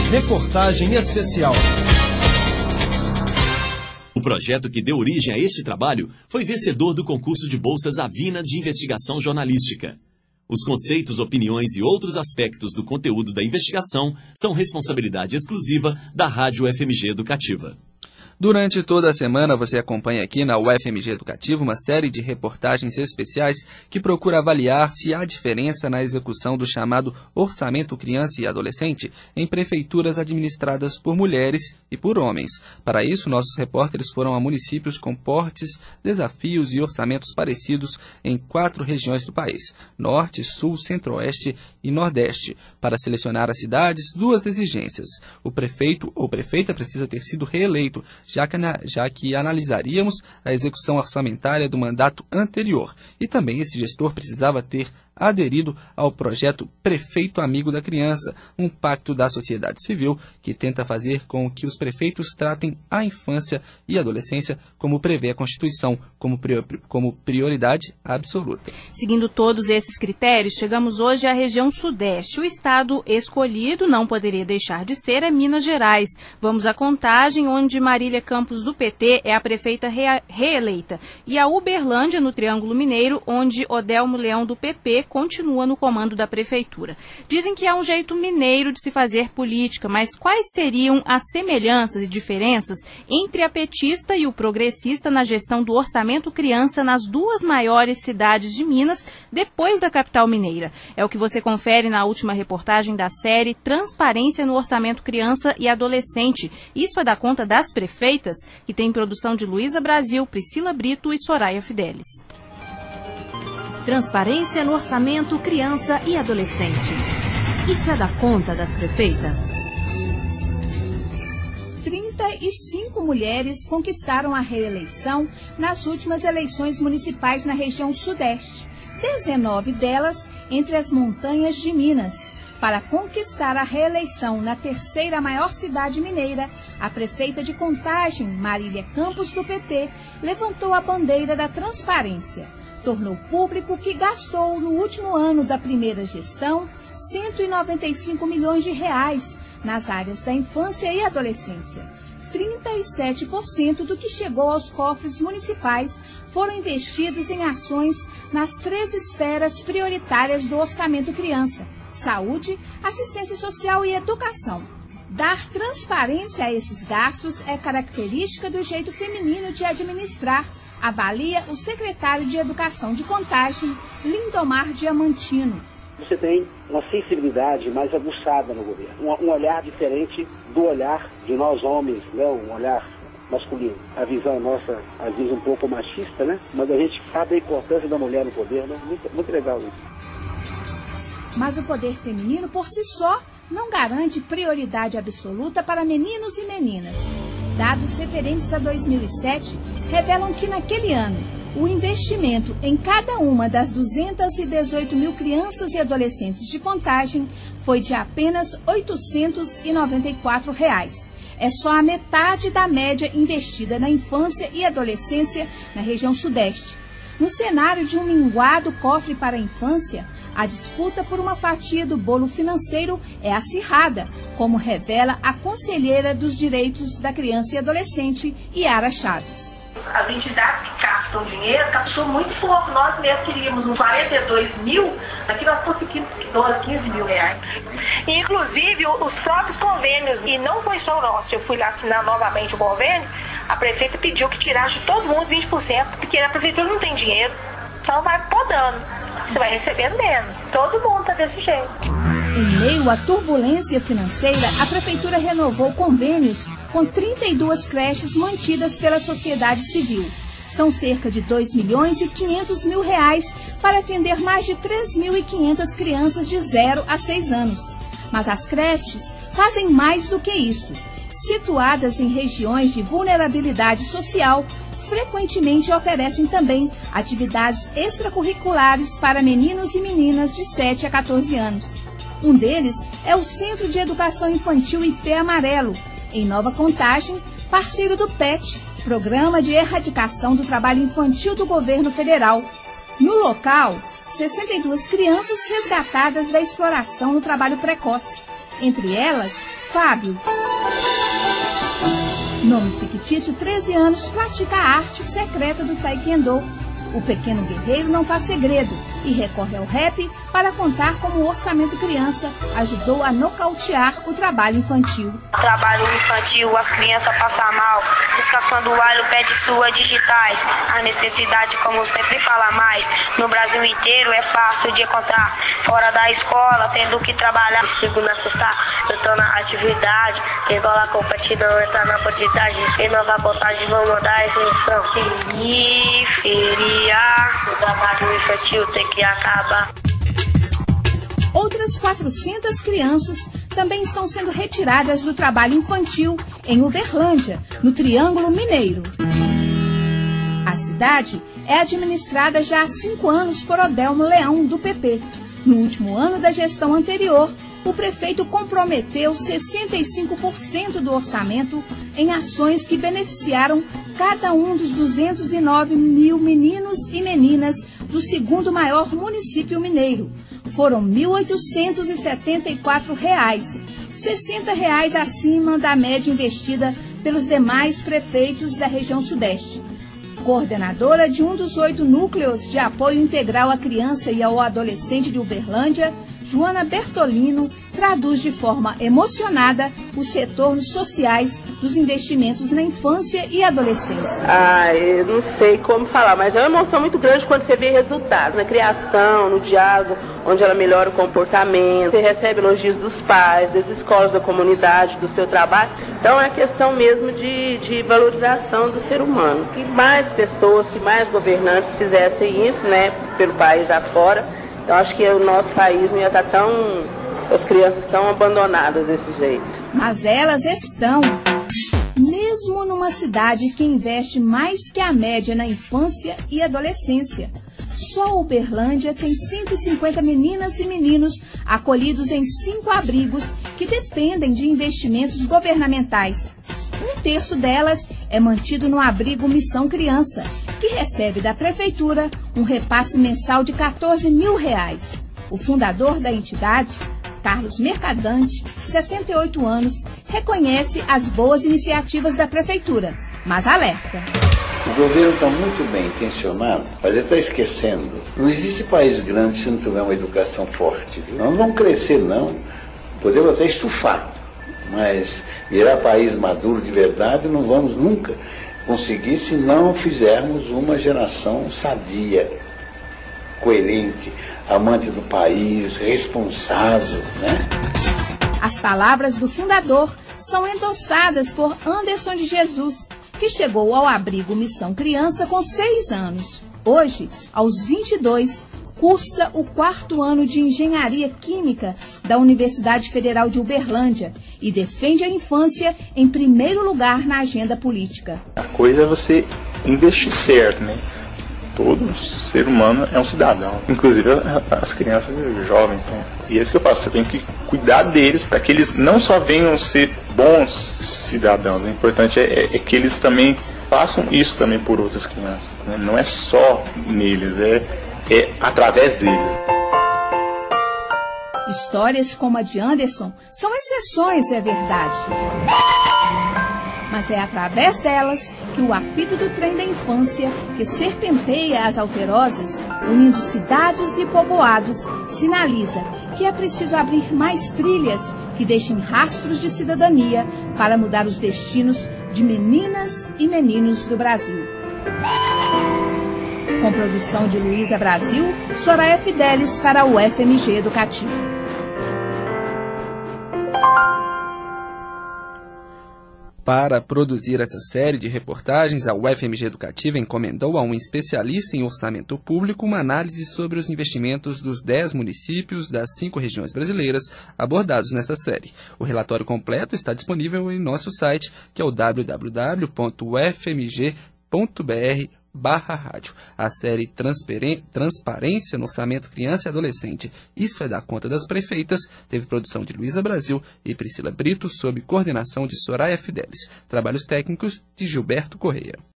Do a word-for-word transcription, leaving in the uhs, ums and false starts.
Reportagem especial. O projeto que deu origem a este trabalho foi vencedor do concurso de bolsas Avina de Investigação Jornalística. Os conceitos, opiniões e outros aspectos do conteúdo da investigação são responsabilidade exclusiva da Rádio U F M G Educativa. Durante toda a semana você acompanha aqui na U F M G Educativa uma série de reportagens especiais que procura avaliar se há diferença na execução do chamado Orçamento Criança e Adolescente em prefeituras administradas por mulheres e por homens. Para isso, nossos repórteres foram a municípios com portes, desafios e orçamentos parecidos em quatro regiões do país: Norte, Sul, Centro-Oeste e Nordeste. Para selecionar as cidades, duas exigências: o prefeito ou prefeita precisa ter sido reeleito, Já que, já que analisaríamos a execução orçamentária do mandato anterior. E também esse gestor precisava ter aderido ao projeto Prefeito Amigo da Criança, um pacto da sociedade civil que tenta fazer com que os prefeitos tratem a infância e adolescência como prevê a Constituição, como, prior, como prioridade absoluta. Seguindo todos esses critérios, chegamos hoje à região Sudeste. O estado escolhido não poderia deixar de ser é Minas Gerais. Vamos à Contagem, onde Marília Campos, do P T, é a prefeita rea, reeleita. E a Uberlândia, no Triângulo Mineiro, onde Odelmo Leão, do P P, continua no comando da prefeitura. Dizem que há um jeito mineiro de se fazer política, mas quais seriam as semelhanças e diferenças entre a petista e o progressista na gestão do orçamento criança nas duas maiores cidades de Minas, depois da capital mineira? É o que você confere na última reportagem da série Transparência no Orçamento Criança e Adolescente. Isso é da conta das prefeitas, que tem produção de Luísa Brasil, Priscila Brito e Soraya Fidelis. Transparência no orçamento criança e adolescente. Isso é da conta das prefeitas. trinta e cinco mulheres conquistaram a reeleição nas últimas eleições municipais na região Sudeste. dezenove delas entre as montanhas de Minas. Para conquistar a reeleição na terceira maior cidade mineira, a prefeita de Contagem, Marília Campos, do P T, levantou a bandeira da transparência. Tornou público que gastou no último ano da primeira gestão cento e noventa e cinco milhões de reais nas áreas da infância e adolescência. trinta e sete por cento do que chegou aos cofres municipais foram investidos em ações nas três esferas prioritárias do orçamento criança: saúde, assistência social e educação. Dar transparência a esses gastos é característica do jeito feminino de administrar, avalia o secretário de Educação de Contagem, Lindomar Diamantino. Você tem uma sensibilidade mais aguçada no governo, um, um olhar diferente do olhar de nós homens, né? Um olhar masculino. A visão nossa, às vezes, um pouco machista, né? Mas a gente sabe a importância da mulher no poder, né? Muito, muito legal isso. Mas o poder feminino, por si só, não garante prioridade absoluta para meninos e meninas. Dados referentes a dois mil e sete revelam que naquele ano, o investimento em cada uma das duzentas e dezoito mil crianças e adolescentes de Contagem foi de apenas oitocentos e noventa e quatro reais. É só a metade da média investida na infância e adolescência na região Sudeste. No cenário de um minguado cofre para a infância, a disputa por uma fatia do bolo financeiro é acirrada, como revela a conselheira dos direitos da criança e adolescente, Yara Chaves. As entidades que captam dinheiro, captou muito pouco. Nós mesmos queríamos uns quarenta e dois mil, aqui nós conseguimos doze, quinze mil reais. E, inclusive, os próprios convênios, e não foi só o nosso, eu fui lá assinar novamente o convênio, a prefeita pediu que tirasse de todo mundo vinte por cento, porque a prefeitura não tem dinheiro, então vai podando, você vai recebendo menos. Todo mundo está desse jeito. Em meio à turbulência financeira, a prefeitura renovou convênios com trinta e duas creches mantidas pela sociedade civil. São cerca de dois milhões e quinhentos mil reais para atender mais de três mil e quinhentas crianças de zero a seis anos. Mas as creches fazem mais do que isso. Situadas em regiões de vulnerabilidade social, frequentemente oferecem também atividades extracurriculares para meninos e meninas de sete a quatorze anos. Um deles é o Centro de Educação Infantil I P Amarelo, em Nova Contagem, parceiro do P E T, Programa de Erradicação do Trabalho Infantil do Governo Federal. No local, sessenta e duas crianças resgatadas da exploração no trabalho precoce. Entre elas, Fábio. Nome fictício, treze anos, pratica a arte secreta do taekwondo. O pequeno guerreiro não faz segredo e recorre ao rap para contar como o Orçamento Criança ajudou a nocautear o trabalho infantil. Trabalho infantil, as crianças passam mal, descascando o alho, pede suas digitais. A necessidade, como sempre fala mais, no Brasil inteiro é fácil de encontrar. Fora da escola, tendo que trabalhar. Segunda, sexta, eu tô na atividade. Igual a competidão, entra na quantidade. Em nova contagem, vou mudar a expressão. Periferia, o trabalho infantil tem que acabar. Outras quatrocentas crianças também estão sendo retiradas do trabalho infantil em Uberlândia, no Triângulo Mineiro. A cidade é administrada já há cinco anos por Odelmo Leão, do P P. No último ano da gestão anterior, o prefeito comprometeu sessenta e cinco por cento do orçamento em ações que beneficiaram cada um dos duzentos e nove mil meninos e meninas do segundo maior município mineiro. Foram mil oitocentos e setenta e quatro reais, sessenta reais acima da média investida pelos demais prefeitos da região Sudeste. Coordenadora de um dos oito núcleos de apoio integral à criança e ao adolescente de Uberlândia, Joana Bertolino traduz de forma emocionada os retornos sociais dos investimentos na infância e adolescência. Ah, eu não sei como falar, mas é uma emoção muito grande quando você vê resultados na criação, no diálogo, onde ela melhora o comportamento, você recebe elogios dos pais, das escolas, da comunidade, do seu trabalho. Então é questão mesmo de, de valorização do ser humano. Que mais pessoas, que mais governantes fizessem isso, né, pelo país afora. Eu acho que o nosso país não ia estar tão... as crianças tão abandonadas desse jeito. Mas elas estão. Mesmo numa cidade que investe mais que a média na infância e adolescência. Só Uberlândia tem cento e cinquenta meninas e meninos acolhidos em cinco abrigos que dependem de investimentos governamentais. Um terço delas é mantido no abrigo Missão Criança, que recebe da prefeitura um repasse mensal de quatorze mil reais. O fundador da entidade, Carlos Mercadante, setenta e oito anos, reconhece as boas iniciativas da prefeitura, mas alerta. O governo está muito bem intencionado, mas ele está esquecendo. Não existe país grande se não tiver uma educação forte. Viu? Nós não vamos crescer, não. Podemos até estufar, mas virar país maduro de verdade não vamos nunca conseguir se não fizermos uma geração sadia, coerente, amante do país, responsável, né? As palavras do fundador são endossadas por Anderson de Jesus, que chegou ao abrigo Missão Criança com seis anos. Hoje, aos vinte e dois, cursa o quarto ano de Engenharia Química da Universidade Federal de Uberlândia e defende a infância em primeiro lugar na agenda política. A coisa é você investir certo, né? Todo ser humano é um cidadão, inclusive as crianças e os jovens, né? E é isso que eu faço, você tem que cuidar deles para que eles não só venham ser bons cidadãos, o importante é, é, é que eles também façam isso também por outras crianças, né? Não é só neles, é, é através deles. Histórias como a de Anderson são exceções, é verdade. Mas é através delas que o apito do trem da infância, que serpenteia as alterosas, unindo cidades e povoados, sinaliza que é preciso abrir mais trilhas que deixem rastros de cidadania para mudar os destinos de meninas e meninos do Brasil. Com produção de Luísa Brasil, Soraya Fidelis para o F M G Educativo. Para produzir essa série de reportagens, a U F M G Educativa encomendou a um especialista em orçamento público uma análise sobre os investimentos dos dez municípios das cinco regiões brasileiras abordados nesta série. O relatório completo está disponível em nosso site, que é o w w w ponto u f m g ponto b r barra rádio. A série Transparência no Orçamento Criança e Adolescente, Isso é da Conta das Prefeitas, teve produção de Luísa Brasil e Priscila Brito, sob coordenação de Soraya Fidelis. Trabalhos técnicos de Gilberto Correia.